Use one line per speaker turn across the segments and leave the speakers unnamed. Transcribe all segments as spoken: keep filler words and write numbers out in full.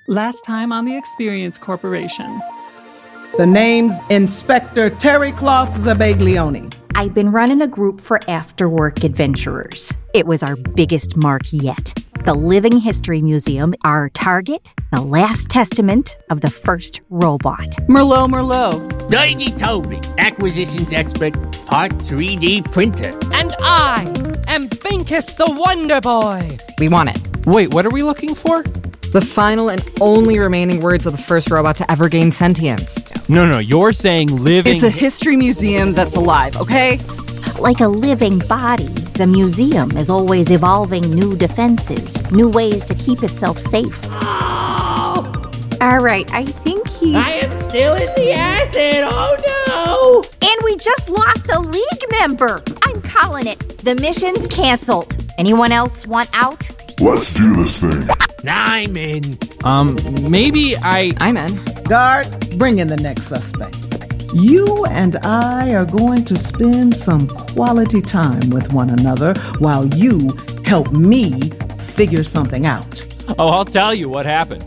Last time on the Experience Corporation.
The name's Inspector Terry Cloth Zabaglione.
I've been running a group for after-work adventurers. It was our biggest mark yet. The Living History Museum, our target, the last testament of the first robot.
Merlot, Merlot.
Dougie Toby, acquisitions expert, part three D printer.
And I am Binkus the Wonder Boy.
We want it.
Wait, what are we looking for?
The final and only remaining words of the first robot to ever gain sentience.
No, no, you're saying living...
It's a history museum that's alive, okay?
Like a living body, the museum is always evolving new defenses, new ways to keep itself safe.
Oh!
All right, I think he's...
I am still in the acid, oh no!
And we just lost a league member. I'm calling it. The mission's canceled. Anyone else want out?
Let's do this thing.
I'm in.
Um, maybe I...
I'm in.
Guard, bring in the next suspect. You and I are going to spend some quality time with one another while you help me figure something out.
Oh, I'll tell you what happened.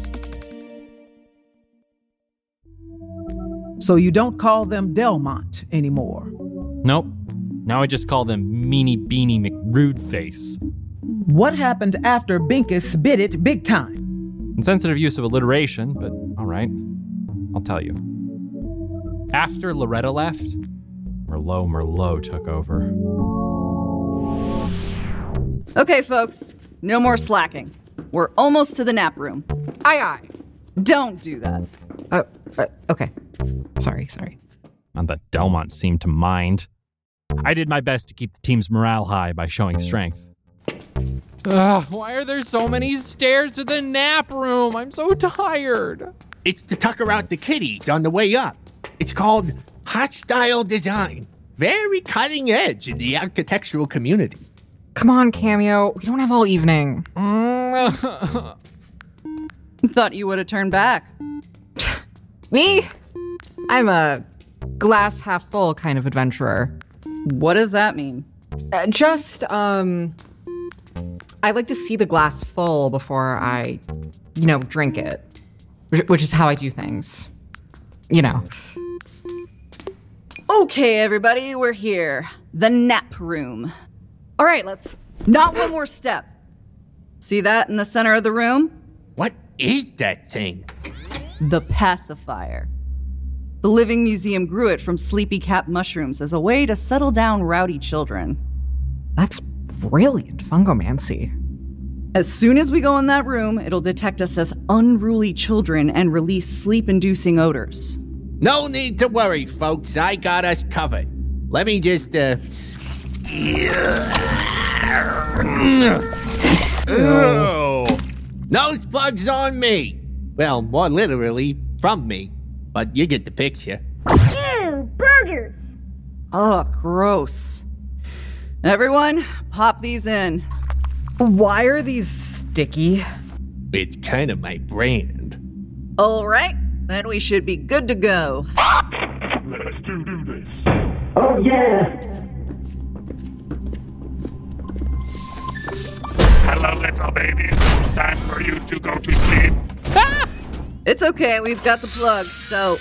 So you don't call them Delmont anymore?
Nope. Now I just call them Meanie Beanie McRudeface.
What happened after Binkus bit it big time?
Insensitive use of alliteration, but all right. I'll tell you. After Loretta left, Merlot Merlot took over.
Okay, folks. No more slacking. We're almost to the nap room.
Aye, aye.
Don't do that.
Uh, uh, okay. Sorry, sorry.
Not that Delmont seemed to mind. I did my best to keep the team's morale high by showing strength. Ugh, why are there so many stairs to the nap room? I'm so tired.
It's to tucker out the kiddies on the way up. It's called Hostile Design. Very cutting edge in the architectural community.
Come on, Cameo. We don't have all evening.
Thought you would have turned back.
Me? I'm a glass half full kind of adventurer.
What does that mean?
Uh, just, um... I like to see the glass full before I, you know, drink it. Which is how I do things. You know.
Okay, everybody, we're here. The nap room. All right, let's... Not one more step. See that in the center of the room?
What is that thing?
The pacifier. The Living Museum grew it from sleepy cap mushrooms as a way to settle down rowdy children.
That's brilliant fungomancy.
As soon as we go in that room, it'll detect us as unruly children and release sleep-inducing odors.
No need to worry, folks. I got us covered. Let me just, uh... oh. Nose plugs on me. Well, more literally, from me. But you get the picture.
Ew, burgers!
Ugh, gross. Everyone, pop these in.
Why are these sticky?
It's kind of my brand.
All right, then we should be good to go.
Let's do this.
Oh, yeah!
Hello, little baby. Time for you to go to sleep.
Ah! It's okay, we've got the plugs, so...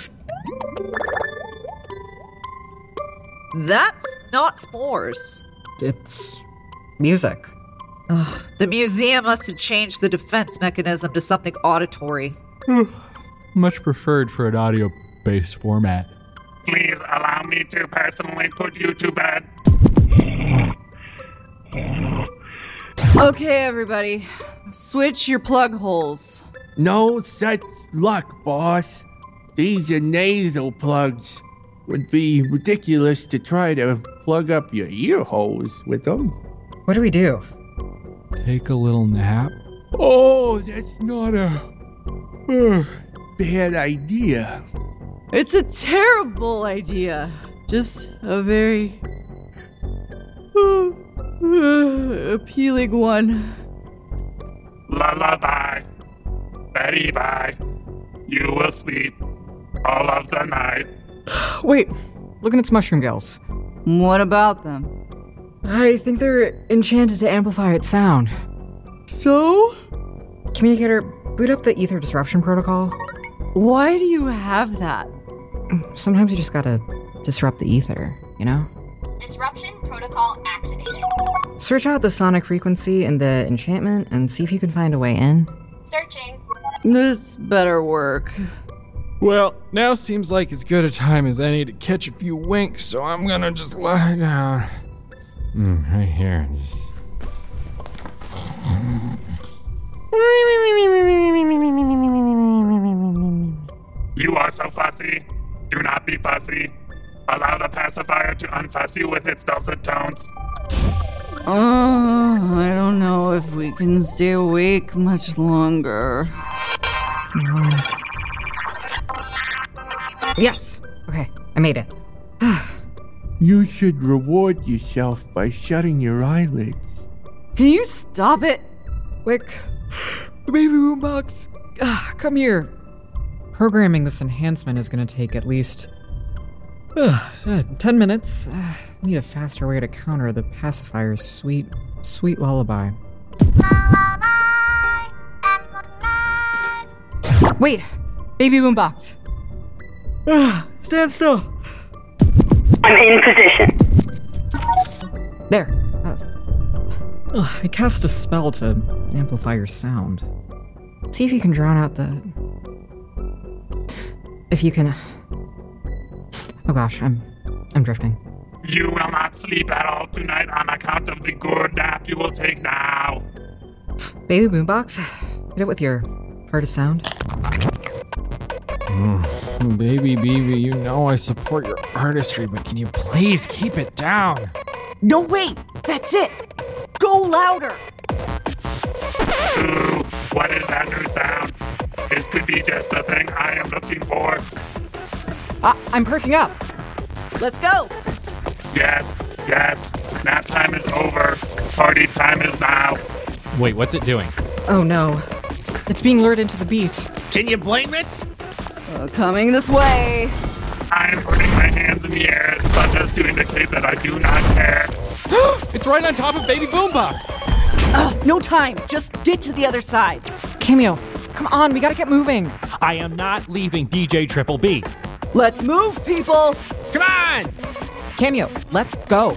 That's not spores.
It's music.
Ugh, the museum must have changed the defense mechanism to something auditory.
Much preferred for an audio-based format.
Please allow me to personally put you to bed.
Okay, everybody. Switch your plug holes.
No such luck, boss. These are nasal plugs. Would be ridiculous to try to plug up your ear holes with them.
What do we do?
Take a little nap?
Oh, that's not a uh, bad idea.
It's a terrible idea. Just a very uh, uh, appealing one.
Lullaby. Betty bye. You will sleep all of the night.
Wait, look at its mushroom gills.
What about them?
I think they're enchanted to amplify its sound.
So?
Communicator, boot up the ether disruption protocol.
Why do you have that?
Sometimes you just gotta disrupt the ether, you know?
Disruption protocol activated.
Search out the sonic frequency in the enchantment and see if you can find a way in.
Searching.
This better work.
Well, now seems like as good a time as any to catch a few winks, so I'm gonna just lie down. Mm, right here. Just...
You are so fussy. Do not be fussy. Allow the pacifier to unfuss you with its dulcet tones.
Oh, I don't know if we can stay awake much longer.
Yes. Okay, I made it.
You should reward yourself by shutting your eyelids.
Can you stop it?
Wick, baby boombox, ah, come here. Programming this enhancement is going to take at least uh, uh, ten minutes. Uh, I need a faster way to counter the pacifier's sweet, sweet lullaby. Wait, baby boombox. Uh, stand still.
I'm in position.
There. Uh, uh, I cast a spell to amplify your sound. See if you can drown out the... If you can... Oh gosh, I'm... I'm drifting.
You will not sleep at all tonight on account of the good nap you will take now.
Baby boombox, hit it with your hardest sound.
Mm, baby Beebe, you know I support your artistry, but can you please keep it down?
No, wait! That's it! Go louder!
Ooh, what is that new sound? This could be just the thing I am looking for.
Uh, I'm perking up.
Let's go!
Yes, yes. Nap time is over. Party time is now.
Wait, what's it doing?
Oh no. It's being lured into the beat.
Can you blame it?
Uh, coming this way.
I am putting my hands in the air, such as to indicate that I do not care.
It's right on top of Baby Boombox.
Uh, no time. Just get to the other side.
Cameo, come on, we gotta get moving.
I am not leaving D J Triple B.
Let's move, people.
Come on!
Cameo, let's go.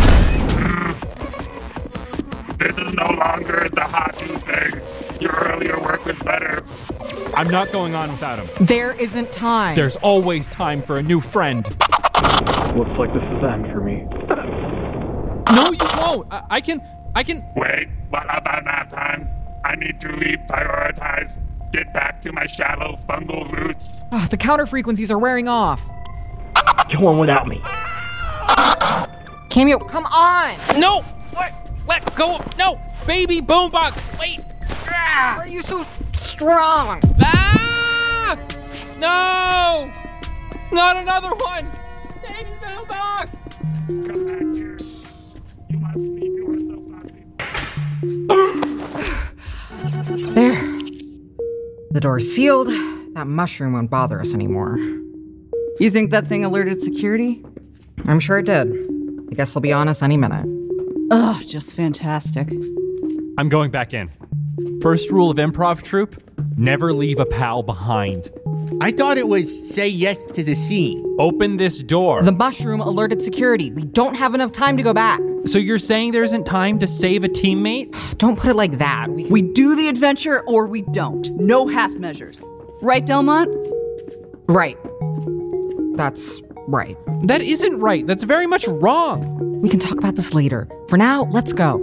This is no longer the hot new thing. Your earlier work was better.
I'm not going on without him.
There isn't time.
There's always time for a new friend.
Looks like this is the end for me.
No, you won't. I, I can... I can...
Wait, what about nap time? I need to reprioritize. Get back to my shallow fungal roots.
Oh, the counter frequencies are wearing off.
Go on without me.
Cameo, come on!
No! What? Let go! No! Baby Boombox! Wait!
Ah! Why are you so strong?
Ah! No! Not another one! Baby Boombox!
Come back here. You must sleep. You are so fussy.
There. The door's sealed. That mushroom won't bother us anymore.
You think that thing alerted security?
I'm sure it did. I guess they'll be on us any minute.
Ugh, just fantastic.
I'm going back in. First rule of improv troupe, never leave a pal behind.
I thought it was say yes to the scene.
Open this door.
The mushroom alerted security. We don't have enough time to go back.
So you're saying there isn't time to save a teammate?
Don't put it like that. We, can...
we do the adventure or we don't. No half measures. Right, Delmont?
Right. That's right.
That isn't right. That's very much wrong.
We can talk about this later. For now, let's go.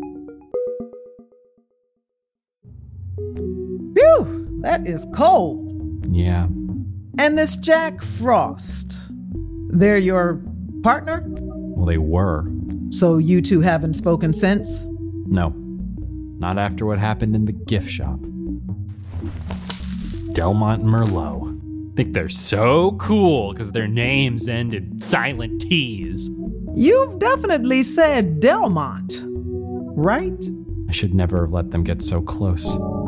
Phew, that is cold.
Yeah.
And this Jack Frost, they're your partner?
Well, they were.
So you two haven't spoken since?
No. Not after what happened in the gift shop. Delmont and Merlot think they're so cool because their names end in silent T's.
You've definitely said Delmont, right?
I should never have let them get so close.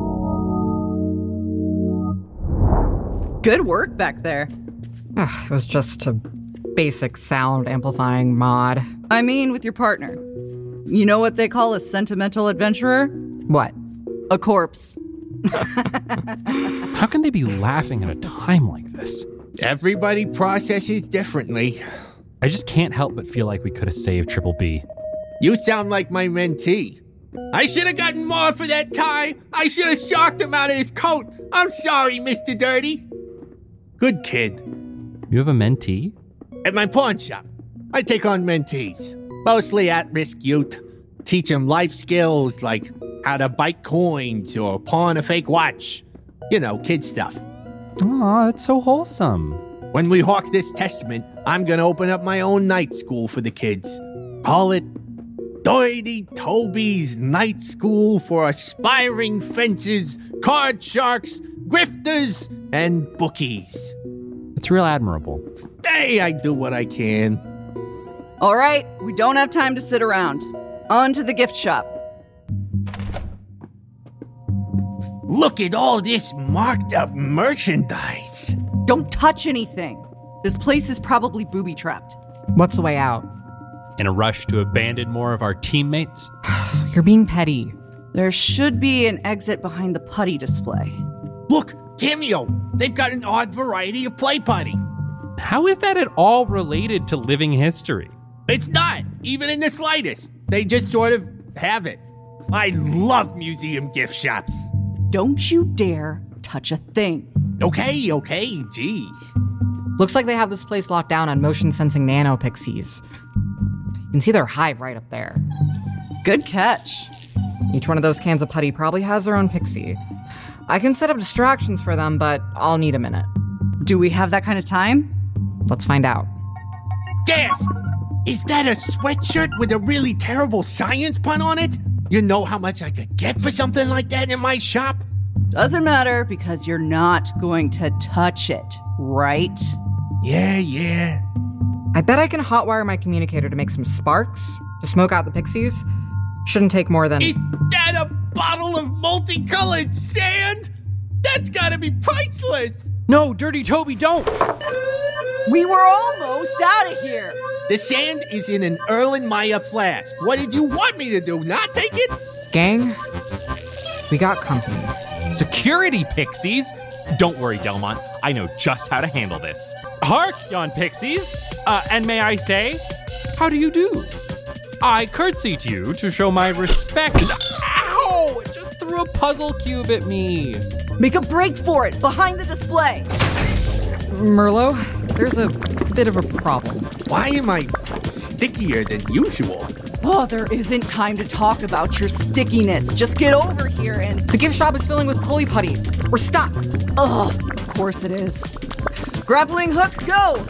Good work back there.
Ugh, it was just a basic sound amplifying mod.
I mean, with your partner. You know what they call a sentimental adventurer?
What?
A corpse.
How can they be laughing at a time like this?
Everybody processes differently.
I just can't help but feel like we could have saved Triple B.
You sound like my mentee. I should have gotten more for that tie. I should have shocked him out of his coat. I'm sorry, Mister Dirty. Good kid.
You have a mentee?
At my pawn shop, I take on mentees. Mostly at-risk youth. Teach them life skills like how to bite coins or pawn a fake watch. You know, kid stuff.
Aw, that's so wholesome.
When we hawk this testament, I'm gonna open up my own night school for the kids. Call it Doity Toby's Night School for Aspiring Fences, Card Sharks, Grifters, and Bookies.
It's real admirable.
Hey, I do what I can.
All right, we don't have time to sit around. On to the gift shop.
Look at all this marked up merchandise.
Don't touch anything. This place is probably booby-trapped.
What's the way out?
In a rush to abandon more of our teammates?
You're being petty.
There should be an exit behind the putty display.
Look, Cameo! They've got an odd variety of play putty.
How is that at all related to living history?
It's not, even in the slightest. They just sort of have it. I love museum gift shops.
Don't you dare touch a thing.
Okay, okay, jeez.
Looks like they have this place locked down on motion-sensing nanopixies. You can see their hive right up there.
Good catch.
Each one of those cans of putty probably has their own pixie. I can set up distractions for them, but I'll need a minute.
Do we have that kind of time?
Let's find out.
Gasp! Is that a sweatshirt with a really terrible science pun on it? You know how much I could get for something like that in my shop?
Doesn't matter because you're not going to touch it, right?
Yeah, yeah.
I bet I can hotwire my communicator to make some sparks to smoke out the pixies. Shouldn't take more than...
Is that a bottle of multicolored sand? That's gotta be priceless!
No, Dirty Toby, don't!
We were almost out of here!
The sand is in an Erlenmeyer flask. What did you want me to do, not take it?
Gang, we got company.
Security pixies? Don't worry, Delmont. I know just how to handle this. Hark, yon pixies! Uh, and may I say, how do you do? I curtsy to you to show my respect. Ow! It just threw a puzzle cube at me.
Make a break for it, behind the display.
Merlot, there's a bit of a problem.
Why am I stickier than usual?
Oh, there isn't time to talk about your stickiness. Just get over here and...
The gift shop is filling with pulley putty. We're stuck.
Ugh, of course it is. Grappling hook, go!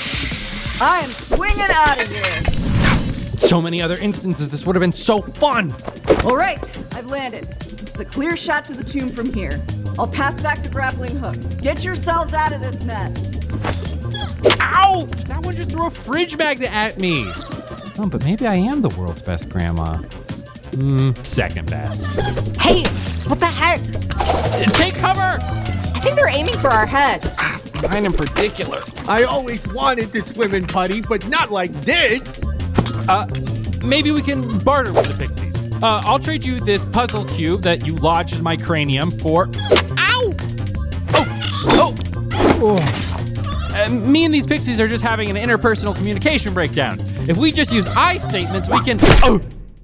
I am swinging out of here.
So many other instances, this would have been so fun.
All right, I've landed. It's a clear shot to the tomb from here. I'll pass back the grappling hook. Get yourselves out of this mess.
Ow! That one just threw a fridge magnet at me. Oh, but maybe I am the world's best grandma. Hmm, second best.
Hey, what the heck?
Take cover!
I think they're aiming for our heads.
Mine in particular.
I always wanted to swim in putty, but not like this.
Uh, maybe we can barter with the pixies. Uh, I'll trade you this puzzle cube that you lodged in my cranium for... Ow! Oh! Oh! oh. Uh, me and these pixies are just having an interpersonal communication breakdown. If we just use I statements, we can... Oh!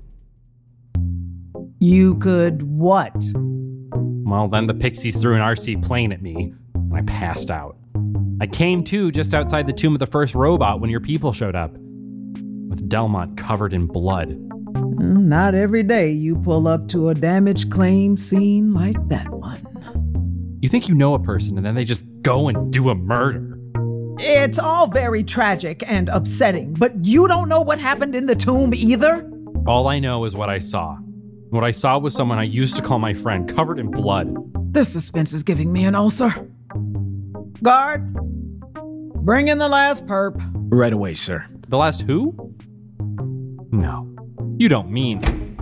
You could what?
Well, then the pixies threw an R C plane at me, and I passed out. I came to just outside the tomb of the first robot when your people showed up, with Delmont covered in blood.
Not every day you pull up to a damage claim scene like that one.
You think you know a person, and then they just go and do a murder.
It's all very tragic and upsetting, but you don't know what happened in the tomb either?
All I know is what I saw. What I saw was someone I used to call my friend, covered in blood.
This suspense is giving me an ulcer. Guard, bring in the last perp.
Right away, sir.
The last who? No, you don't mean...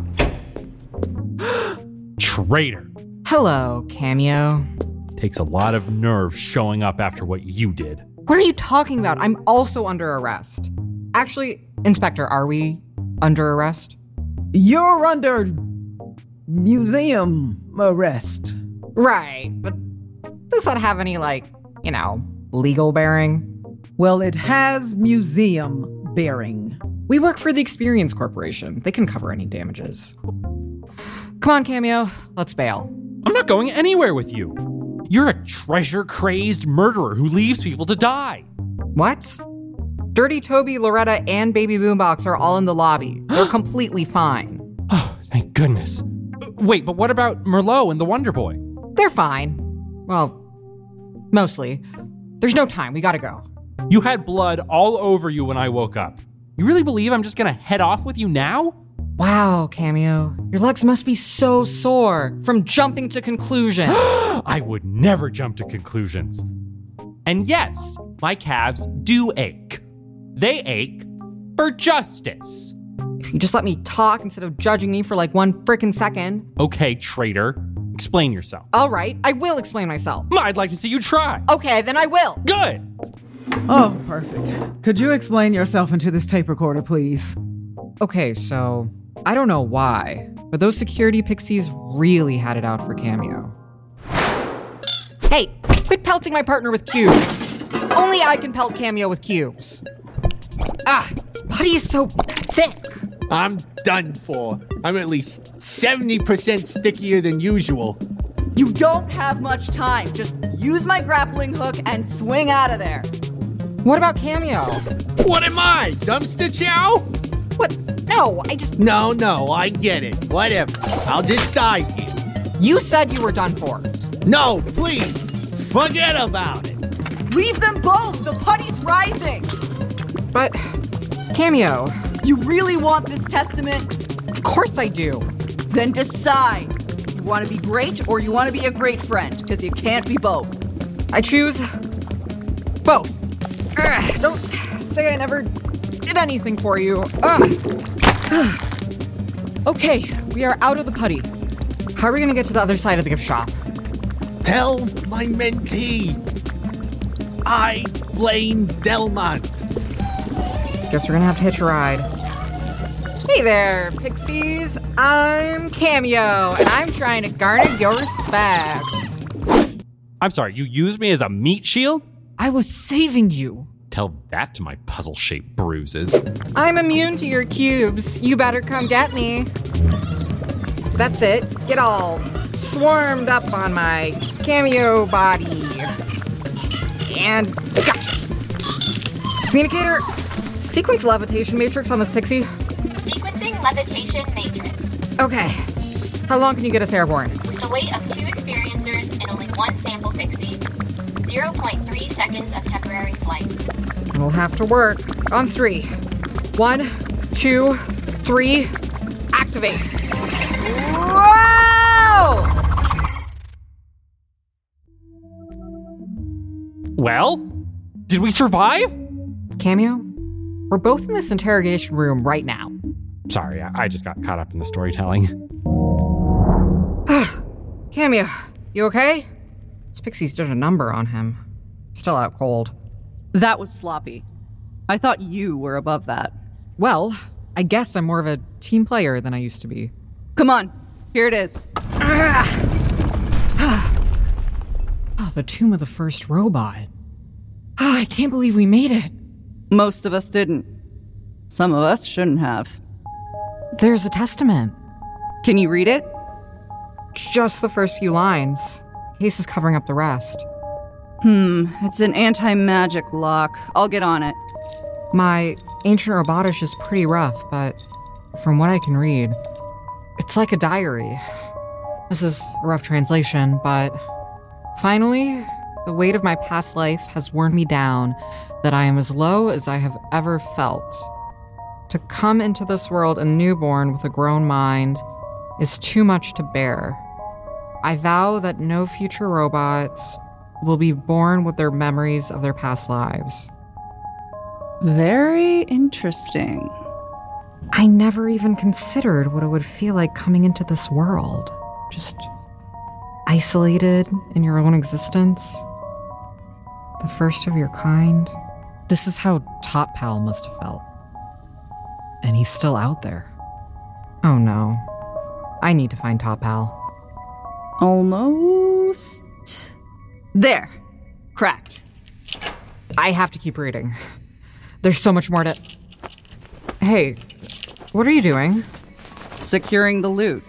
Traitor.
Hello, Cameo.
Takes a lot of nerve showing up after what you did.
What are you talking about? I'm also under arrest. Actually, Inspector, are we under arrest?
You're under museum arrest.
Right, but does that have any, like, you know, legal bearing?
Well, it has museum bearing.
We work for the Experience Corporation. They can cover any damages. Come on, Cameo. Let's bail.
I'm not going anywhere with you. You're a treasure-crazed murderer who leaves people to die.
What? Dirty Toby, Loretta, and Baby Boombox are all in the lobby. They're completely fine.
Oh, thank goodness. Wait, but what about Merlot and the Wonder Boy?
They're fine. Well, mostly. There's no time. We gotta go.
You had blood all over you when I woke up. You really believe I'm just gonna head off with you now?
Wow, Cameo. Your legs must be so sore from jumping to conclusions.
I would never jump to conclusions. And yes, my calves do ache. They ache for justice.
If you just let me talk instead of judging me for like one frickin' second.
Okay, traitor. Explain yourself.
All right, I will explain myself.
I'd like to see you try.
Okay, then I will.
Good.
Oh, perfect. Could you explain yourself into this tape recorder, please?
Okay, so I don't know why, but those security pixies really had it out for Cameo. Hey, quit pelting my partner with cubes. Only I can pelt Cameo with cubes. Ah, his body is so thick.
I'm done for. I'm at least seventy percent stickier than usual.
You don't have much time. Just use my grappling hook and swing out of there.
What about Cameo?
What am I, dumpster chow?
What? No, I just...
No, no, I get it. Whatever. I'll just die here.
You said you were done for.
No, please. Forget about it.
Leave them both. The putty's rising.
But, Cameo...
You really want this testament?
Of course I do.
Then decide. You want to be great or you want to be a great friend? Because you can't be both.
I choose both. Ugh, don't say I never did anything for you. Okay, we are out of the putty. How are we going to get to the other side of the gift shop?
Tell my mentee. I blame Delmont.
Guess we're gonna have to hitch a ride. Hey there, pixies. I'm Cameo, and I'm trying to garner your respect.
I'm sorry, you used me as a meat shield?
I was saving you.
Tell that to my puzzle-shaped bruises.
I'm immune to your cubes. You better come get me. That's it. Get all swarmed up on my Cameo body. And gotcha. Communicator, sequence levitation matrix on this pixie.
Sequencing levitation matrix.
Okay. How long can you get us airborne?
The weight of two experiencers and only one sample pixie. zero point three seconds of temporary flight.
We'll have to work. On three. One, two, three. Activate. Whoa!
Well, did we survive?
Cameo, we're both in this interrogation room right now.
Sorry, I, I just got caught up in the storytelling.
Cameo, you okay? These pixies did a number on him. Still out cold.
That was sloppy. I thought you were above that.
Well, I guess I'm more of a team player than I used to be.
Come on, here it is.
Oh, the tomb of the first robot. Oh, I can't believe we made it.
Most of us didn't. Some of us shouldn't have.
There's a testament.
Can you read it?
Just the first few lines. Case is covering up the rest.
Hmm, it's an anti-magic lock. I'll get on it.
My ancient robotish is pretty rough, but from what I can read, it's like a diary. This is a rough translation, but finally, the weight of my past life has worn me down that I am as low as I have ever felt. To come into this world a newborn with a grown mind is too much to bear. I vow that no future robots will be born with their memories of their past lives.
Very interesting.
I never even considered what it would feel like coming into this world. Just isolated in your own existence. The first of your kind. This is how Top Pal must have felt. And he's still out there. Oh no. I need to find Top Pal.
Almost Almost. There. Cracked.
I have to keep reading. There's so much more to... Hey, what are you doing?
Securing the loot.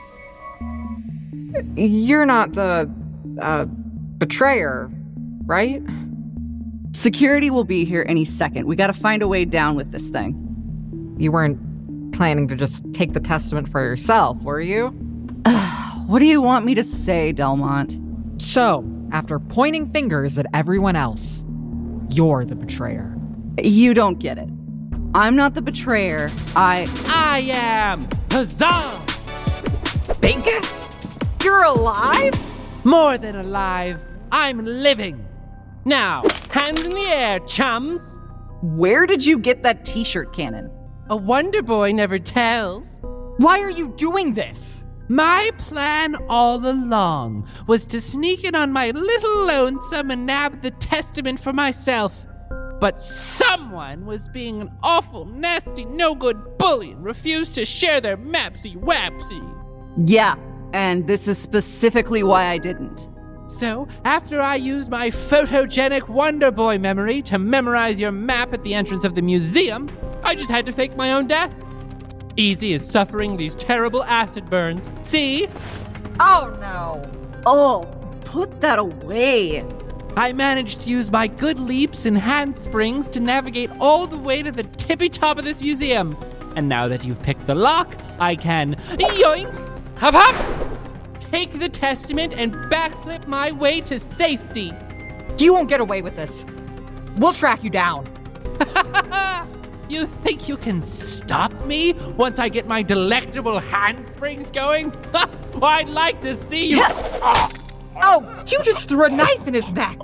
You're not the, uh, betrayer, right?
Security will be here any second. We gotta find a way down with this thing.
You weren't planning to just take the testament for yourself, were you?
What do you want me to say, Delmont?
So, after pointing fingers at everyone else, you're the betrayer.
You don't get it. I'm not the betrayer. I...
I am! Huzzah!
Binkus? You're alive?
More than alive. I'm living. Now, hands in the air, chums.
Where did you get that t-shirt cannon?
A Wonder Boy never tells.
Why are you doing this?
My plan all along was to sneak in on my little lonesome and nab the testament for myself. But someone was being an awful, nasty, no-good bully and refused to share their mapsy-wapsy.
Yeah, and this is specifically why I didn't.
So, after I used my photogenic Wonder Boy memory to memorize your map at the entrance of the museum, I just had to fake my own death. Easy as suffering these terrible acid burns. See?
Oh, no. Oh, put that away.
I managed to use my good leaps and handsprings to navigate all the way to the tippy top of this museum. And now that you've picked the lock, I can yoink, hop hop, take the testament and backflip my way to safety.
You won't get away with this. We'll track you down.
You think you can stop me once I get my delectable handsprings going? Well, I'd like to see you.
Oh, you just threw a knife in his neck.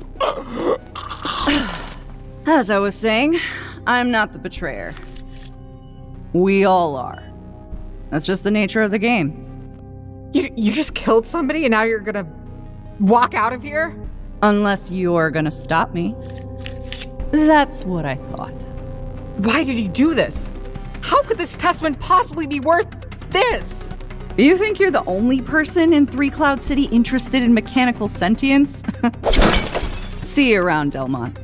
As I was saying, I'm not the betrayer. We all are. That's just the nature of the game.
You you just killed somebody and now you're gonna walk out of here?
Unless you're gonna stop me. That's what I thought.
Why did you do this? How could this testament possibly be worth this?
You think you're the only person in Three Cloud City interested in mechanical sentience? See you around, Delmont.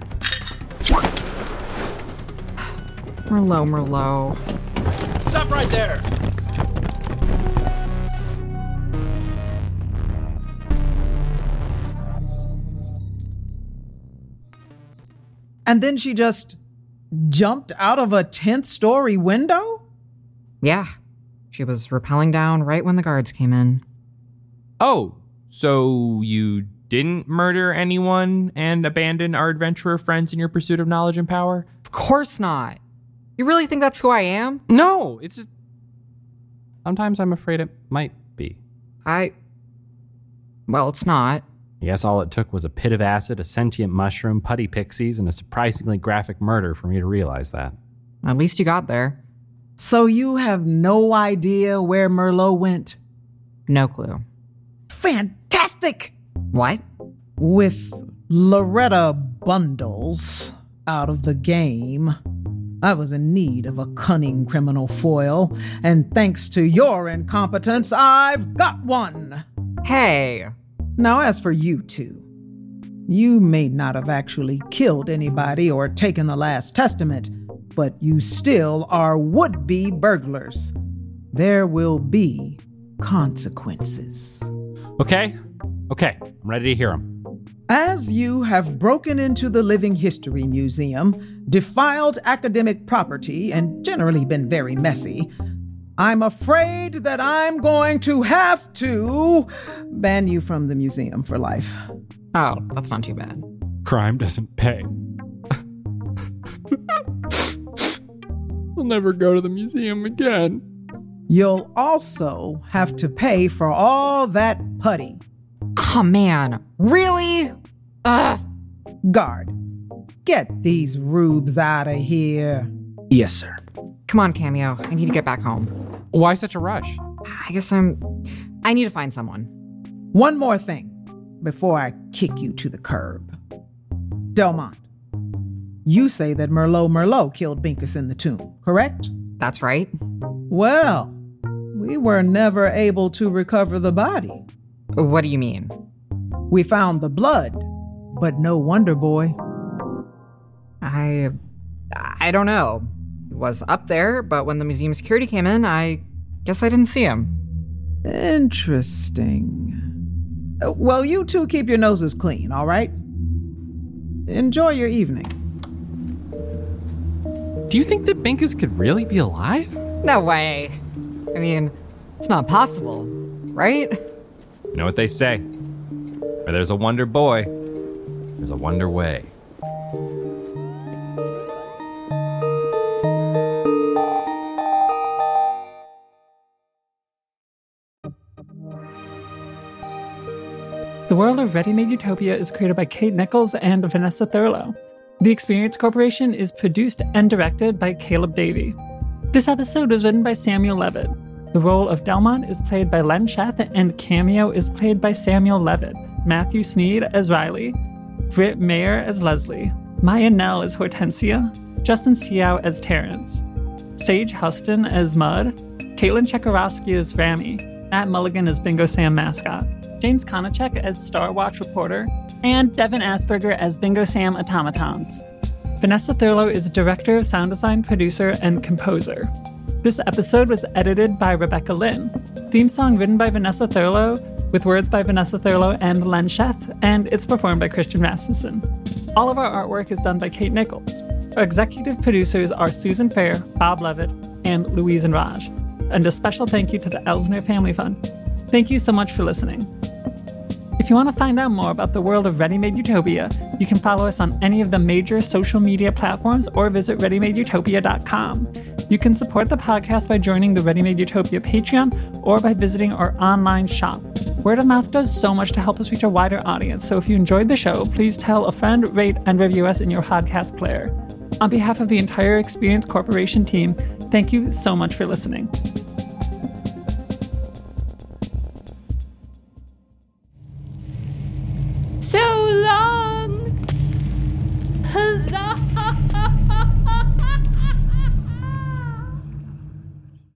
Merlot, Merlot.
Stop right there!
And then she just jumped out of a tenth story window?
Yeah. She was rappelling down right when the guards came in.
Oh, so you didn't murder anyone and abandon our adventurer friends in your pursuit of knowledge and power?
Of course not. You really think that's who I am?
No, it's just... Sometimes I'm afraid it might be.
I... Well, it's not.
I guess all it took was a pit of acid, a sentient mushroom, putty pixies, and a surprisingly graphic murder for me to realize that.
At least you got there.
So you have no idea where Merlot went?
No clue.
Fantastic!
What?
With Loretta Bundles out of the game, I was in need of a cunning criminal foil, and thanks to your incompetence, I've got one!
Hey!
Now, as for you two, you may not have actually killed anybody or taken the last testament, but you still are would-be burglars. There will be consequences.
Okay, okay, I'm ready to hear them.
As you have broken into the Living History Museum, defiled academic property, and generally been very messy, I'm afraid that I'm going to have to ban you from the museum for life.
Oh, that's not too bad.
Crime doesn't pay. I'll never go to the museum again.
You'll also have to pay for all that putty.
Oh, man. Really? Ugh.
Guard, get these rubes out of here.
Yes, sir.
Come on, Cameo. I need to get back home.
Why such a rush?
I guess I'm... I need to find someone.
One more thing before I kick you to the curb. Delmont, you say that Merlot Merlot killed Binkus in the tomb, correct?
That's right.
Well, we were never able to recover the body.
What do you mean?
We found the blood, but no Wonder Boy.
I... I don't know. He was up there, but when the museum security came in, I guess I didn't see him.
Interesting. Uh, Well, you two keep your noses clean, all right? Enjoy your evening.
Do you think that Binkus could really be alive?
No way. I mean, it's not possible, right?
You know what they say? Where there's a Wonder Boy, there's a Wonder Way.
The world of Ready-Made Utopia is created by Kate Nichols and Vanessa Thurlow. The Experience Corporation is produced and directed by Caleb Davey. This episode was written by Samuel Levitt. The role of Delmont is played by Len Sheth, and Cameo is played by Samuel Levitt, Matthew Sneed as Riley, Britt Mayer as Leslie, Maya Nell as Hortensia, Justin Seow as Terrence, Sage Huston as Mud, Caitlin Chekarowski as Rami, Matt Mulligan as Bingo Sam Mascot, James Konachek as Star Watch Reporter, and Devin Asperger as Bingo Sam Automatons. Vanessa Thurlow is Director of Sound Design, Producer, and Composer. This episode was edited by Rebecca Lynn. Theme song written by Vanessa Thurlow, with words by Vanessa Thurlow and Len Sheth, and it's performed by Christian Rasmussen. All of our artwork is done by Kate Nichols. Our executive producers are Susan Fair, Bob Levitt, and Louise and Raj. And a special thank you to the Elsner Family Fund. Thank you so much for listening. If you want to find out more about the world of Ready-Made Utopia, you can follow us on any of the major social media platforms or visit ready made utopia dot com. You can support the podcast by joining the Ready-Made Utopia Patreon or by visiting our online shop. Word of mouth does so much to help us reach a wider audience, so if you enjoyed the show, please tell a friend, rate, and review us in your podcast player. On behalf of the entire Experience Corporation team, thank you so much for listening.